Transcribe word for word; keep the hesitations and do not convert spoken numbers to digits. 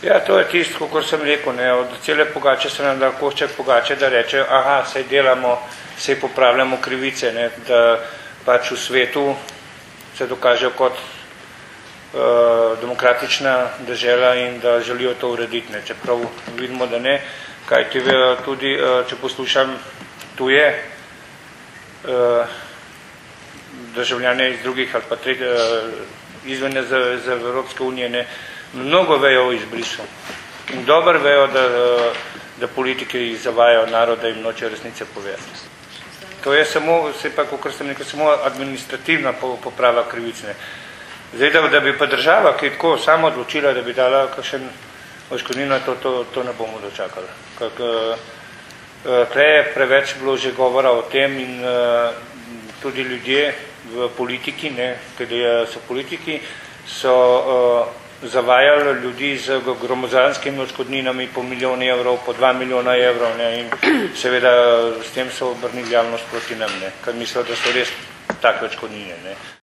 Ja, to je tisto, kot sem rekel, ne, od cele pogače se nam da košček pogače, da reče, aha, sej delamo, sej popravljamo krivice, ne, da pač v svetu se dokažejo kot uh, demokratična država in da želijo to urediti, ne, čeprav vidimo, da ne, kajti tudi, uh, če poslušam tuje uh, državljane iz drugih ali pa tretje, uh, izven za, za Evropske unije, ne, mnogo vejo o izbrisu. In dobro vejo, da, da politiki zavajajo naroda in noče resnice povedati. To je samo, se pa, kot sem rekel, samo administrativna poprava krivice. Zdaj, da, da bi pa država, ki je tako samo odločila, da bi dala kakšen odškodnino, to, to, to ne bomo dočakali. Kak, tle je preveč bilo že govora o tem in tudi ljudje v politiki, ne, tudi so politiki, so uh, zavajali ljudi z gromozanskimi odškodninami po milijoni evrov, po dva milijona evrov, ne, in seveda s tem so obrnili javnost proti nam, ne, ker mislijo, da so res take odškodnine, ne.